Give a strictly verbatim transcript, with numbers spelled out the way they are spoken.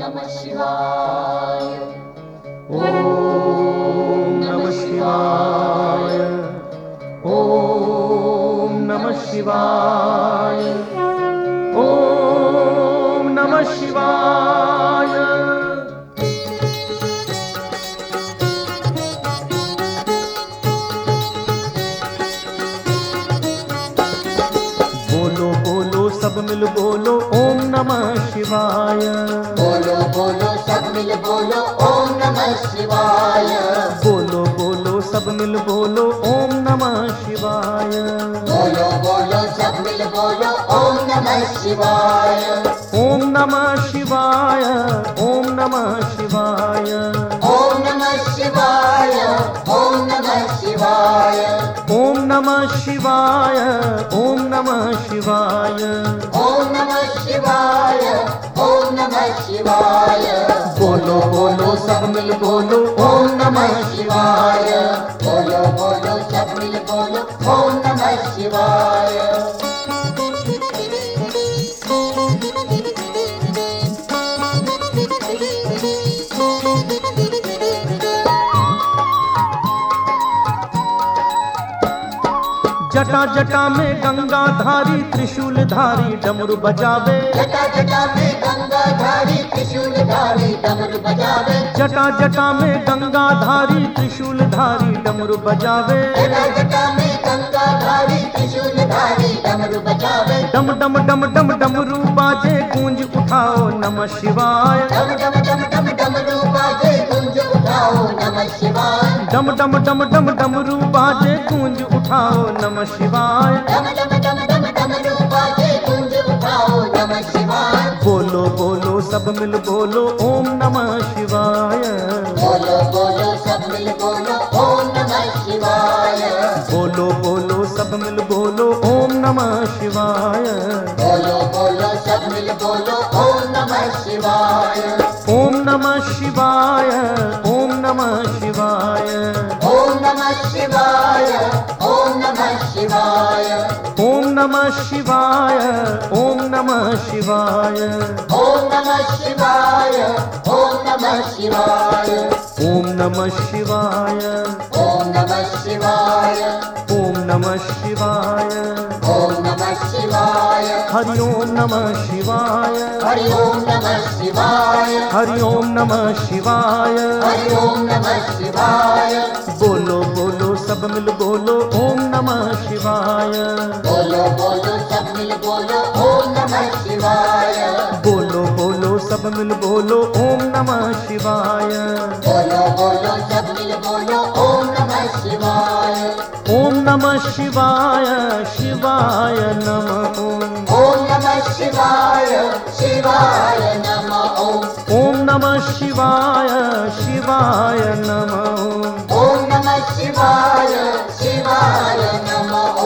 नमः शिवाय। ओम नमः शिवाय। ओम नमः शिवाय। ओम नमः शिवाय। बोलो बोलो सब मिल बोलो ओम नमः शिवाय। बोलो बोलो सब मिल बोलो ओम नमः शिवाय। बोलो बोलो सब मिल बोलो ओम नमः शिवाय। बोलो बोलो सब मिल बोलो ओम नमः शिवाय। ओम नमः शिवाय। ओम नमः शिवाय। ओम नमः शिवाय। ओम नमः शिवाय। ओम नमः शिवाय। ओम नमः शिवाय। ओम नमः शिवाय। ओम नमः शिवाय। बोलो बोलो सब मिल बोलो ओम नमः शिवाय। बोलो बोलो सब मिल बोलो ओम नमः शिवाय। जटा जटा में गंगा धारी त्रिशूल धारी डमरू बजावे। जटा जटा में गंगा धारी त्रिशूल धारी डमरू बजावे। जटा जटा में गंगा धारी त्रिशूल धारी डमरू बजावे। जटा जटा में गंगा धारी त्रिशूल धारी डमरू बजावे। डम डम डम डम डमरू बाजे गूंज उठाओ नमः शिवाय। डम डम डम डम डमरू बाजे गूंज उठाओ नमः शिवाय। डम डम डम डम डमरू बाजे गूंज उठाओ नमः शिवाय। डम डम डम डम डमरू बाजे गूंज उठाओ नमः शिवाय। बोलो बोलो सब मिल बोलो ओम नमः शिवाय। बोलो बोलो सब मिल बोलो ओम नमः शिवाय। बोलो बोलो सब मिल बोलो ओम नमः शिवाय। बोलो बोलो सब मिल बोलो ओम नमः शिवाय। ओम नमः शिवाय। ओम नमः शिवाय। ओम नमः शिवाय। ओम नमः शिवाय। ओम नमः शिवाय। ओम नमः शिवाय। ओम नमः शिवाय। ओम नमः शिवाय। ओम नमः शिवाय। ओम नमः शिवाय। ओम नमः शिवाय। ओम नमः शिवाय। हरि ओम नमः शिवाय। हरि ओम नमः शिवाय। हरि ओम नमः शिवाय। हरि ओम नमः शिवाय। बोलो बोलो सब मिल बोलो ओम नमः शिवाय। बोलो बोलो सब मिल बोलो ओम नमः शिवाय। बोलो बोलो सब मिल बोलो ओम नमः शिवाय। बोलो बोलो सब मिल बोलो ओम नमः शिवाय। ओम नमः शिवाय। शिवाय नमः ओम। ओम नमः शिवाय। शिवाय नमः ओम। ओम नमः शिवाय। शिवाय नमः ओम। ओम नमः शिवाय। शिवाय नमः